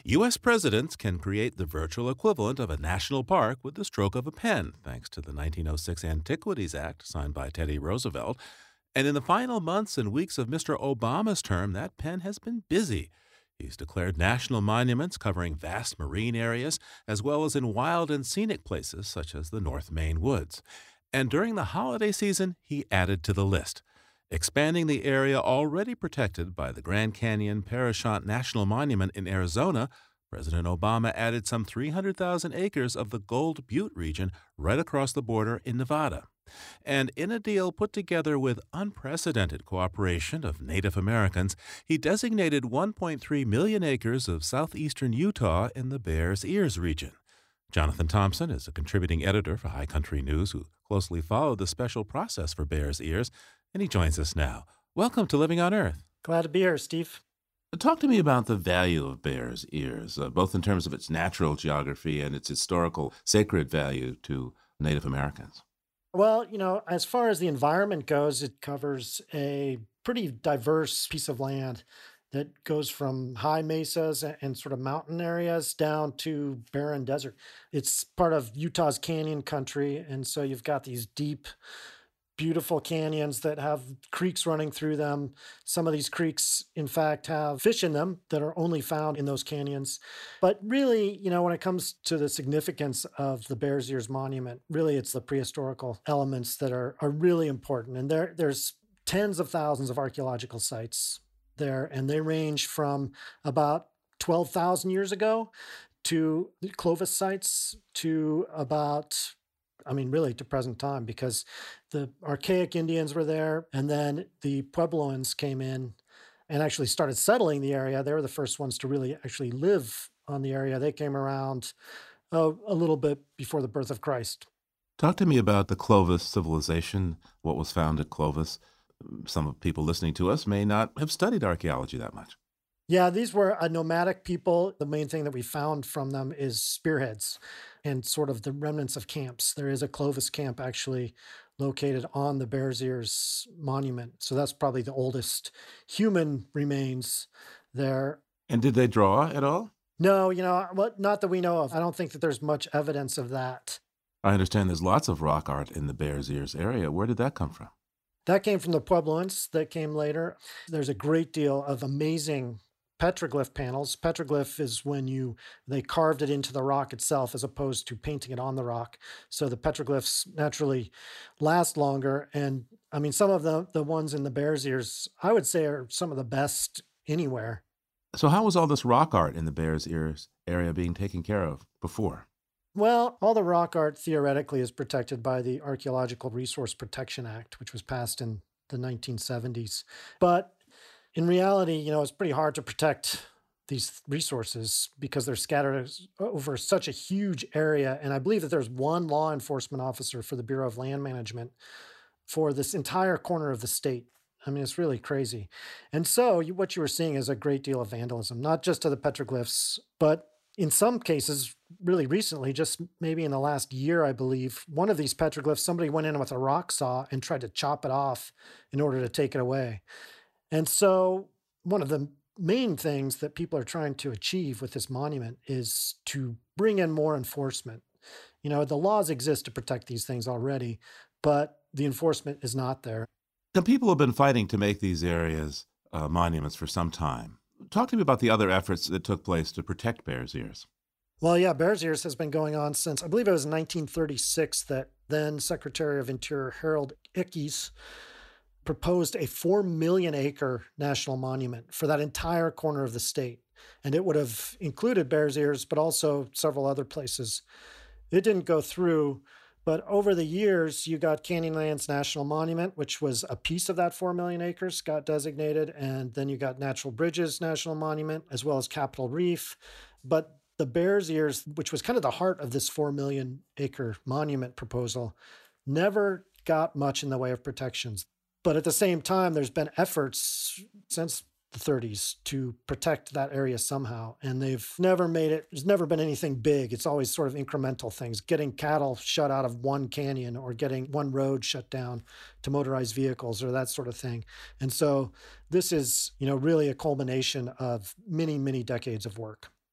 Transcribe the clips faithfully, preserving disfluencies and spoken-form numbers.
U S presidents can create the virtual equivalent of a national park with the stroke of a pen, thanks to the nineteen oh six Antiquities Act signed by Teddy Roosevelt. And in the final months and weeks of Mister Obama's term, that pen has been busy. He's declared national monuments covering vast marine areas, as well as in wild and scenic places such as the North Maine woods. And during the holiday season, he added to the list, expanding the area already protected by the Grand Canyon Parashant National Monument in Arizona. President Obama added some three hundred thousand acres of the Gold Butte region right across the border in Nevada. And in a deal put together with unprecedented cooperation of Native Americans, he designated one point three million acres of southeastern Utah in the Bears Ears region. Jonathan Thompson is a contributing editor for High Country News who closely followed the special process for Bears Ears, and he joins us now. Welcome to Living on Earth. Glad to be here, Steve. Talk to me about the value of Bears Ears, uh, both in terms of its natural geography and its historical sacred value to Native Americans. Well, you know, as far as the environment goes, it covers a pretty diverse piece of land that goes from high mesas and sort of mountain areas down to barren desert. It's part of Utah's canyon country, and so you've got these deep, beautiful canyons that have creeks running through them. Some of these creeks, in fact, have fish in them that are only found in those canyons. But really, you know, when it comes to the significance of the Bears Ears Monument, really it's the prehistorical elements that are, are really important. And there, there's tens of thousands of archaeological sites there, and they range from about twelve thousand years ago to Clovis sites to about I mean, really to present time, because the archaic Indians were there, and then the Puebloans came in and actually started settling the area. They were the first ones to really actually live on the area. They came around uh, a little bit before the birth of Christ. Talk to me about the Clovis civilization, what was found at Clovis. Some of the people listening to us may not have studied archaeology that much. Yeah, these were a nomadic people. The main thing that we found from them is spearheads and sort of the remnants of camps. There is a Clovis camp actually located on the Bears Ears Monument. So that's probably the oldest human remains there. And did they draw at all? No, you know, well, not that we know of. I don't think that there's much evidence of that. I understand there's lots of rock art in the Bears Ears area. Where did that come from? That came from the Puebloans that came later. There's a great deal of amazing petroglyph panels. Petroglyph is when you they carved it into the rock itself as opposed to painting it on the rock. So the petroglyphs naturally last longer. And I mean, some of the, the ones in the Bears Ears, I would say, are some of the best anywhere. So how was all this rock art in the Bears Ears area being taken care of before? Well, all the rock art theoretically is protected by the Archaeological Resource Protection Act, which was passed in the nineteen seventies. But in reality, you know, it's pretty hard to protect these resources because they're scattered over such a huge area. And I believe that there's one law enforcement officer for the Bureau of Land Management for this entire corner of the state. I mean, it's really crazy. And so you, what you were seeing is a great deal of vandalism, not just to the petroglyphs, but in some cases, really recently, just maybe in the last year, I believe, one of these petroglyphs, somebody went in with a rock saw and tried to chop it off in order to take it away. And so one of the main things that people are trying to achieve with this monument is to bring in more enforcement. You know, the laws exist to protect these things already, but the enforcement is not there. Now, people have been fighting to make these areas uh, monuments for some time. Talk to me about the other efforts that took place to protect Bears Ears. Well, yeah, Bears Ears has been going on since, I believe it was nineteen thirty-six, that then Secretary of Interior Harold Ickes proposed a four million acre national monument for that entire corner of the state. And it would have included Bears Ears, but also several other places. It didn't go through, but over the years, you got Canyonlands National Monument, which was a piece of that four million acres, got designated. And then you got Natural Bridges National Monument, as well as Capitol Reef. But the Bears Ears, which was kind of the heart of this four million acre monument proposal, never got much in the way of protections. But at the same time, there's been efforts since the thirties to protect that area somehow. And they've never made it, there's never been anything big. It's always sort of incremental things, getting cattle shut out of one canyon or getting one road shut down to motorized vehicles or that sort of thing. And so this is, you know, really a culmination of many, many decades of work.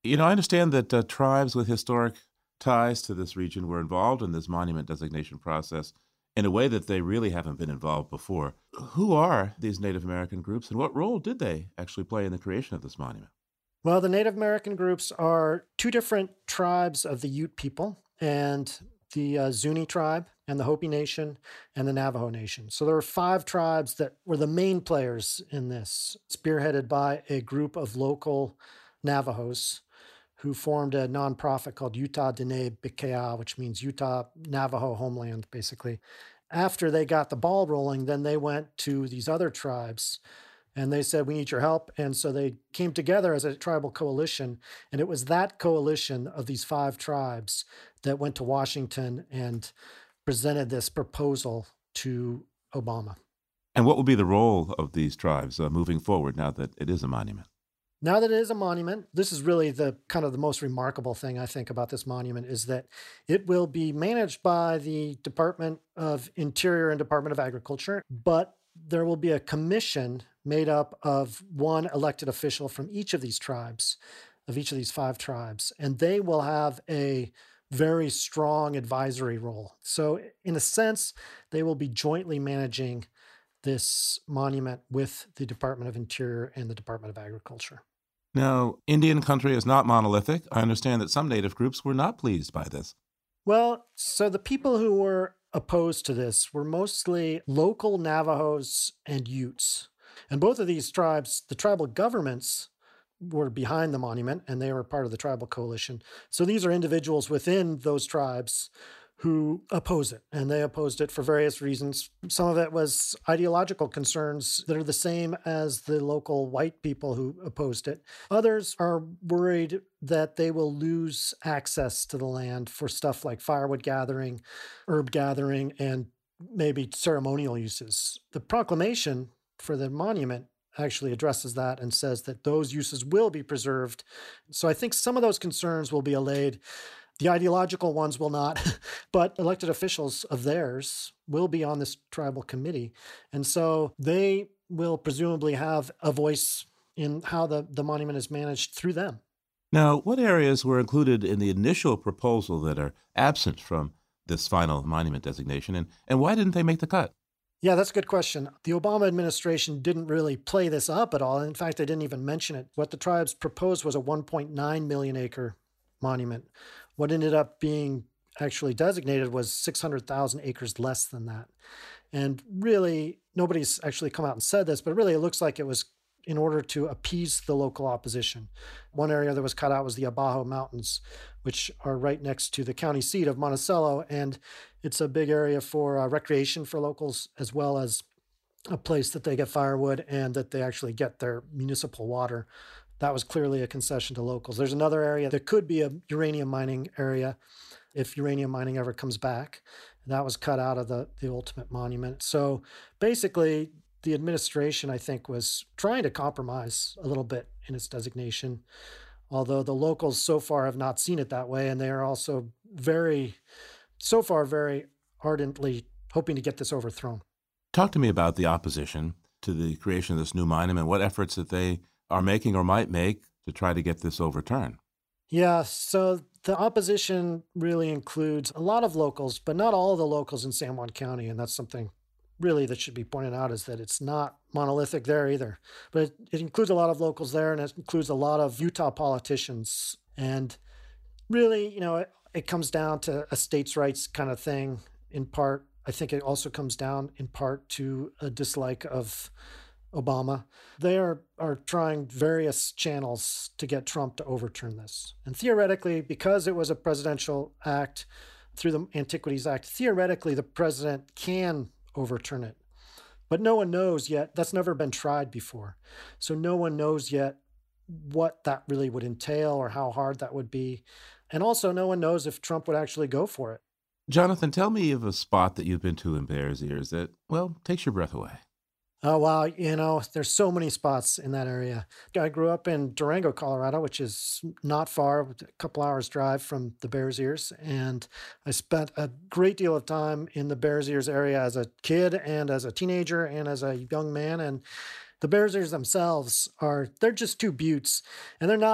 You know, I understand that uh, tribes with historic ties to this region were involved in this monument designation process in a way that they really haven't been involved before. Who are these Native American groups, and what role did they actually play in the creation of this monument? Well, the Native American groups are two different tribes of the Ute people, and the uh, Zuni tribe, and the Hopi Nation, and the Navajo Nation. So there were five tribes that were the main players in this, spearheaded by a group of local Navajos who formed a nonprofit called Utah Dene Bikea, which means Utah Navajo Homeland, basically. After they got the ball rolling, then they went to these other tribes and they said, we need your help. And so they came together as a tribal coalition. And it was that coalition of these five tribes that went to Washington and presented this proposal to Obama. And what will be the role of these tribes uh, moving forward now that it is a monument? Now that it is a monument, this is really the kind of the most remarkable thing I think about this monument is that it will be managed by the Department of Interior and Department of Agriculture, but there will be a commission made up of one elected official from each of these tribes, of each of these five tribes, and they will have a very strong advisory role. So in a sense, they will be jointly managing this monument with the Department of Interior and the Department of Agriculture. Now, Indian country is not monolithic. I understand that some native groups were not pleased by this. Well, so the people who were opposed to this were mostly local Navajos and Utes. And both of these tribes, the tribal governments were behind the monument and they were part of the tribal coalition. So these are individuals within those tribes who oppose it, and they opposed it for various reasons. Some of it was ideological concerns that are the same as the local white people who opposed it. Others are worried that they will lose access to the land for stuff like firewood gathering, herb gathering, and maybe ceremonial uses. The proclamation for the monument actually addresses that and says that those uses will be preserved. So I think some of those concerns will be allayed. The ideological ones will not, but elected officials of theirs will be on this tribal committee. And so they will presumably have a voice in how the, the monument is managed through them. Now, what areas were included in the initial proposal that are absent from this final monument designation, and, and why didn't they make the cut? Yeah, that's a good question. The Obama administration didn't really play this up at all. In fact, they didn't even mention it. What the tribes proposed was a one point nine million acre monument. What ended up being actually designated was six hundred thousand acres less than that. And really, nobody's actually come out and said this, but really it looks like it was in order to appease the local opposition. One area that was cut out was the Abajo Mountains, which are right next to the county seat of Monticello. And it's a big area for uh, recreation for locals, as well as a place that they get firewood and that they actually get their municipal water. That was clearly a concession to locals. There's another area that could be a uranium mining area if uranium mining ever comes back. That was cut out of the, the ultimate monument. So basically, the administration, I think, was trying to compromise a little bit in its designation, although the locals so far have not seen it that way. And they are also very, so far, very ardently hoping to get this overthrown. Talk to me about the opposition to the creation of this new monument, what efforts that they are making or might make to try to get this overturned. Yeah, so the opposition really includes a lot of locals, but not all of the locals in San Juan County. And that's something really that should be pointed out, is that it's not monolithic there either. But it, it includes a lot of locals there, and it includes a lot of Utah politicians. And really, you know, it, it comes down to a states' rights kind of thing in part. I think it also comes down in part to a dislike of Obama. They are, are trying various channels to get Trump to overturn this. And theoretically, because it was a presidential act through the Antiquities Act, theoretically, the president can overturn it. But no one knows yet. That's never been tried before. So no one knows yet what that really would entail or how hard that would be. And also, no one knows if Trump would actually go for it. Jonathan, tell me of a spot that you've been to in Bears Ears that, well, takes your breath away. Oh, wow. You know, there's so many spots in that area. I grew up in Durango, Colorado, which is not far, a couple hours drive from the Bears Ears. And I spent a great deal of time in the Bears Ears area as a kid and as a teenager and as a young man. And the Bears Ears themselves are, they're just two buttes. And they're not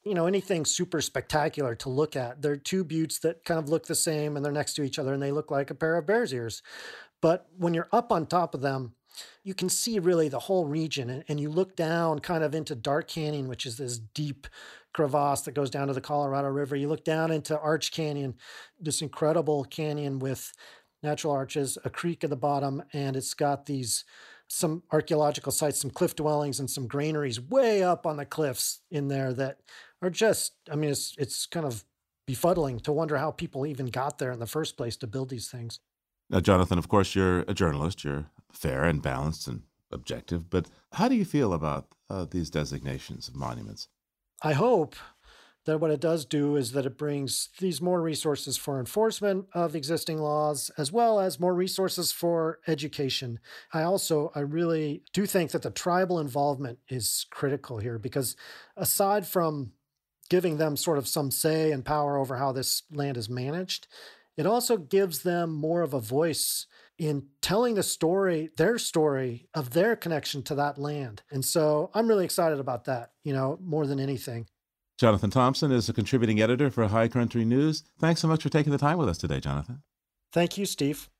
you know, anything super spectacular to look at. They're two buttes that kind of look the same and they're next to each other and they look like a pair of bear's ears. But when you're up on top of them, you can see really the whole region. And, and you look down kind of into Dark Canyon, which is this deep crevasse that goes down to the Colorado River. You look down into Arch Canyon, this incredible canyon with natural arches, a creek at the bottom, and it's got these some archaeological sites, some cliff dwellings and some granaries way up on the cliffs in there that are just, I mean, it's it's kind of befuddling to wonder how people even got there in the first place to build these things. Now, Jonathan, of course, you're a journalist. You're fair and balanced and objective. But how do you feel about uh, these designations of monuments? I hope that what it does do is that it brings these more resources for enforcement of existing laws, as well as more resources for education. I also, I really do think that the tribal involvement is critical here, because aside from giving them sort of some say and power over how this land is managed, it also gives them more of a voice in telling the story, their story of their connection to that land. And so I'm really excited about that, you know, more than anything. Jonathan Thompson is a contributing editor for High Country News. Thanks so much for taking the time with us today, Jonathan. Thank you, Steve.